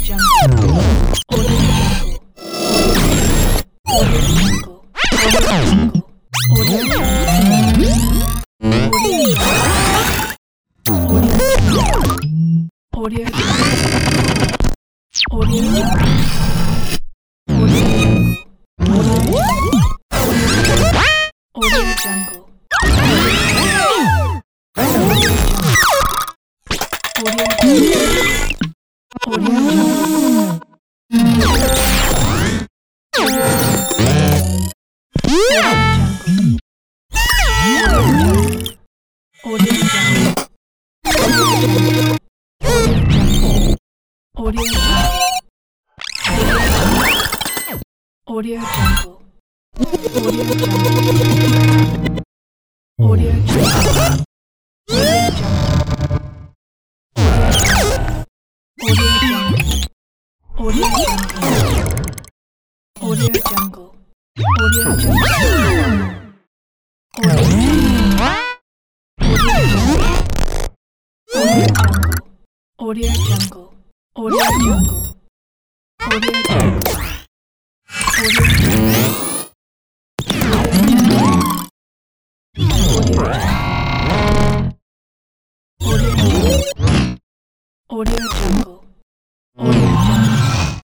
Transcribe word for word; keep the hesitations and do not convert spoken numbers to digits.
Jungle. Audio Jungle. Audio Jungle. Audio Jungle. Audio Jungle. Audio Jungle. Audio Jungle. Audio Jungle. Audio Jungle. Audio Jungle. Audio Jungle. Audio Jungle. Audio Jungle. Audio Jungle. Audio Jungle. Audio Jungle.